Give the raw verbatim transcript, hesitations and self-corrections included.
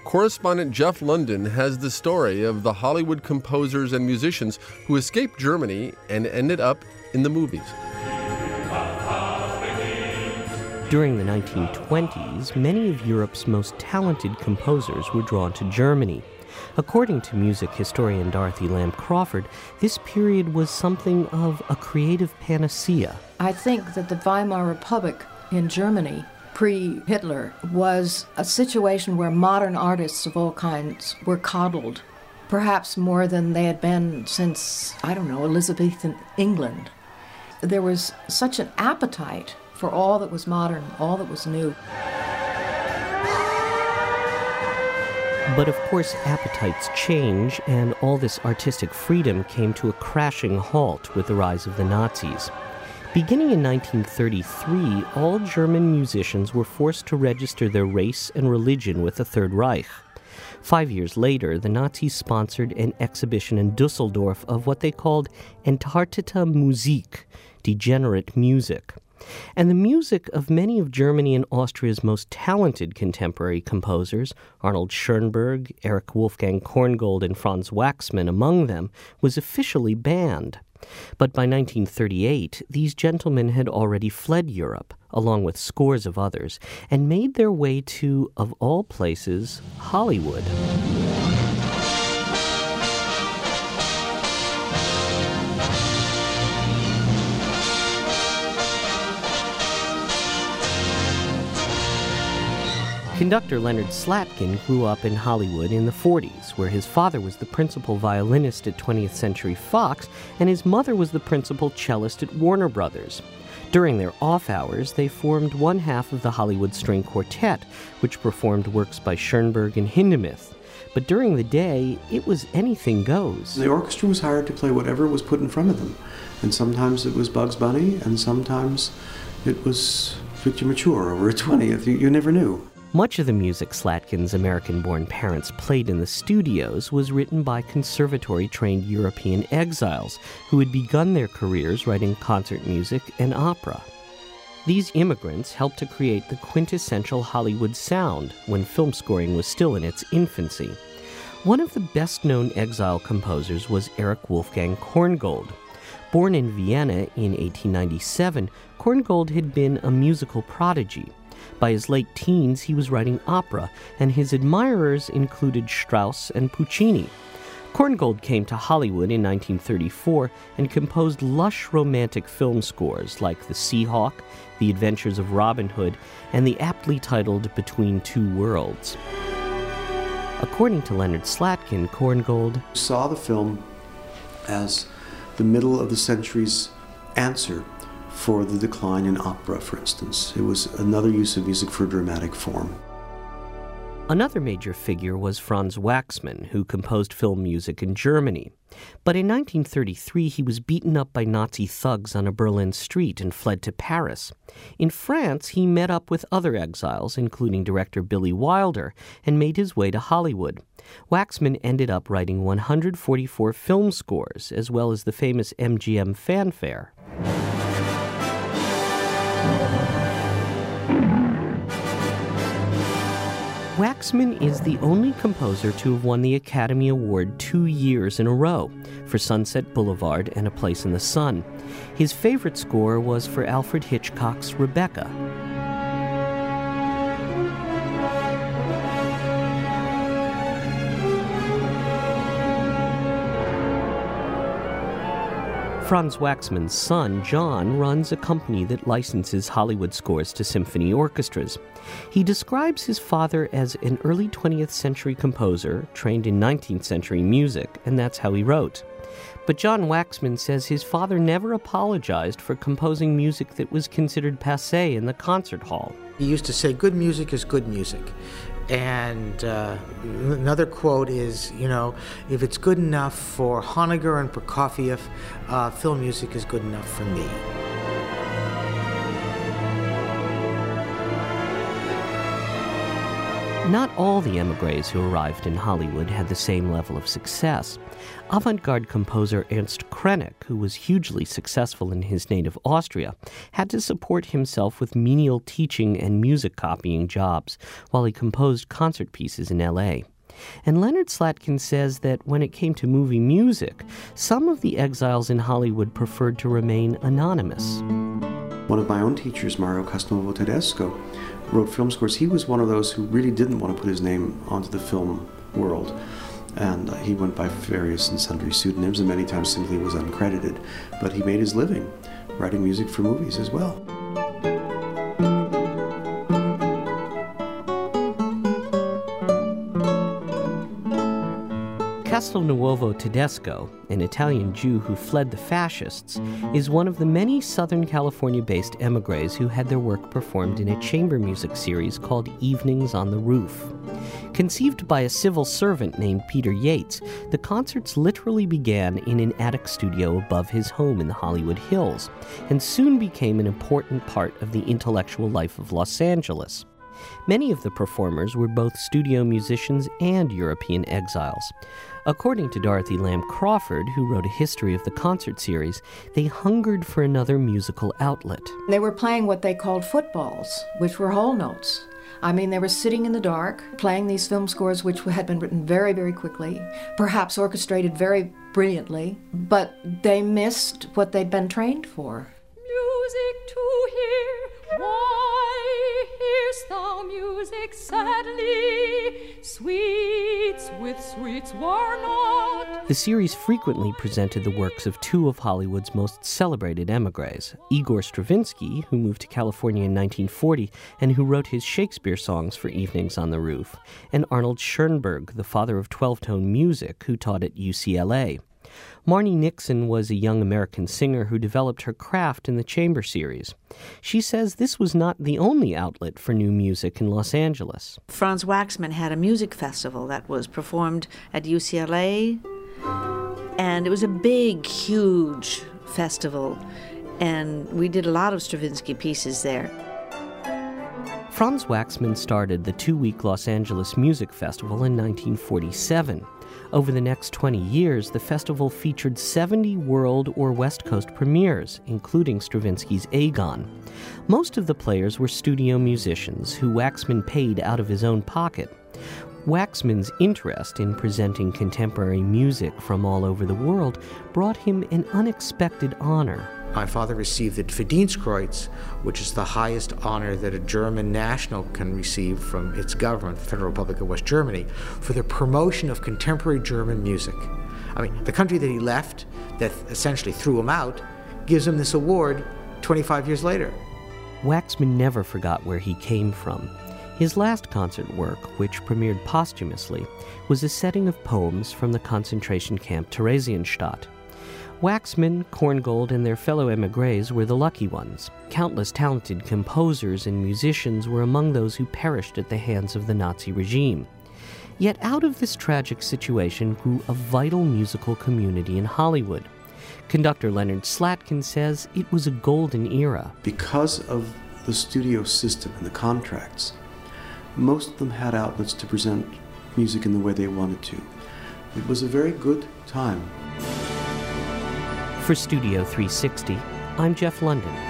correspondent Jeff London has the story of the Hollywood composers and musicians who escaped Germany and ended up in the movies. During the nineteen twenties, many of Europe's most talented composers were drawn to Germany. According to music historian Dorothy Lamb Crawford, this period was something of a creative panacea. I think that the Weimar Republic in Germany, pre-Hitler, was a situation where modern artists of all kinds were coddled, perhaps more than they had been since, I don't know, Elizabethan England. There was such an appetite for all that was modern, all that was new. But of course, appetites change, and all this artistic freedom came to a crashing halt with the rise of the Nazis. Beginning in nineteen thirty-three, all German musicians were forced to register their race and religion with the Third Reich. Five years later, the Nazis sponsored an exhibition in Dusseldorf of what they called Entartete Musik, degenerate music. And the music of many of Germany and Austria's most talented contemporary composers, Arnold Schoenberg, Erich Wolfgang Korngold, and Franz Waxman among them, was officially banned. But by nineteen thirty-eight, these gentlemen had already fled Europe, along with scores of others, and made their way to, of all places, Hollywood. Conductor Leonard Slatkin grew up in Hollywood in the forties, where his father was the principal violinist at twentieth Century Fox, and his mother was the principal cellist at Warner Brothers. During their off hours, they formed one half of the Hollywood String Quartet, which performed works by Schoenberg and Hindemith. But during the day, it was anything goes. The orchestra was hired to play whatever was put in front of them. And sometimes it was Bugs Bunny, and sometimes it was Victor Mature over at twentieth. You, you never knew. Much of the music Slatkin's American-born parents played in the studios was written by conservatory-trained European exiles who had begun their careers writing concert music and opera. These immigrants helped to create the quintessential Hollywood sound when film scoring was still in its infancy. One of the best-known exile composers was Erich Wolfgang Korngold. Born in Vienna in eighteen ninety-seven, Korngold had been a musical prodigy. By his late teens, he was writing opera, and his admirers included Strauss and Puccini. Korngold came to Hollywood in nineteen thirty-four and composed lush romantic film scores like The Seahawk, The Adventures of Robin Hood, and the aptly titled Between Two Worlds. According to Leonard Slatkin, Korngold saw the film as the middle of the century's answer for the decline in opera, for instance. It was another use of music for dramatic form. Another major figure was Franz Waxman, who composed film music in Germany. But in nineteen thirty-three, he was beaten up by Nazi thugs on a Berlin street and fled to Paris. In France, he met up with other exiles, including director Billy Wilder, and made his way to Hollywood. Waxman ended up writing one hundred forty-four film scores, as well as the famous M G M fanfare. Waxman is the only composer to have won the Academy Award two years in a row for Sunset Boulevard and A Place in the Sun. His favorite score was for Alfred Hitchcock's Rebecca. Franz Waxman's son, John, runs a company that licenses Hollywood scores to symphony orchestras. He describes his father as an early twentieth century composer trained in nineteenth century music, and that's how he wrote. But John Waxman says his father never apologized for composing music that was considered passé in the concert hall. He used to say, good music is good music. And uh, another quote is, you know, if it's good enough for Honegger and Prokofiev, uh, film music is good enough for me. Not all the émigrés who arrived in Hollywood had the same level of success. Avant-garde composer Ernst Krenek, who was hugely successful in his native Austria, had to support himself with menial teaching and music copying jobs while he composed concert pieces in L A. And Leonard Slatkin says that when it came to movie music, some of the exiles in Hollywood preferred to remain anonymous. One of my own teachers, Mario Castelnuovo Tedesco, wrote film scores. He was one of those who really didn't want to put his name onto the film world. And uh, he went by various and sundry pseudonyms and many times simply was uncredited. But he made his living writing music for movies as well. Castelnuovo Tedesco, an Italian Jew who fled the fascists, is one of the many Southern California-based émigrés who had their work performed in a chamber music series called Evenings on the Roof. Conceived by a civil servant named Peter Yates, the concerts literally began in an attic studio above his home in the Hollywood Hills, and soon became an important part of the intellectual life of Los Angeles. Many of the performers were both studio musicians and European exiles. According to Dorothy Lamb Crawford, who wrote a history of the concert series, they hungered for another musical outlet. They were playing what they called footballs, which were whole notes. I mean, they were sitting in the dark, playing these film scores which had been written very, very quickly, perhaps orchestrated very brilliantly, but they missed what they'd been trained for. Music to hear, why hearest thou music sadly? Sweets with sweets were not. The series frequently presented the works of two of Hollywood's most celebrated émigrés, Igor Stravinsky, who moved to California in nineteen forty and who wrote his Shakespeare songs for Evenings on the Roof, and Arnold Schoenberg, the father of twelve-tone music, who taught at U C L A. Marni Nixon was a young American singer who developed her craft in the chamber series. She says this was not the only outlet for new music in Los Angeles. Franz Waxman had a music festival that was performed at U C L A, and it was a big, huge festival, and we did a lot of Stravinsky pieces there. Franz Waxman started the two-week Los Angeles Music Festival in nineteen forty-seven. Over the next twenty years, the festival featured seventy world or West Coast premieres, including Stravinsky's Agon. Most of the players were studio musicians who Waxman paid out of his own pocket. Waxman's interest in presenting contemporary music from all over the world brought him an unexpected honor. My father received the Verdienstkreuz, which is the highest honor that a German national can receive from its government, the Federal Republic of West Germany, for the promotion of contemporary German music. I mean, the country that he left, that essentially threw him out, gives him this award twenty-five years later. Waxman never forgot where he came from. His last concert work, which premiered posthumously, was a setting of poems from the concentration camp Theresienstadt. Waxman, Korngold, and their fellow émigrés were the lucky ones. Countless talented composers and musicians were among those who perished at the hands of the Nazi regime. Yet out of this tragic situation grew a vital musical community in Hollywood. Conductor Leonard Slatkin says it was a golden era. Because of the studio system and the contracts, most of them had outlets to present music in the way they wanted to. It was a very good time. For Studio three sixty, I'm Jeff London.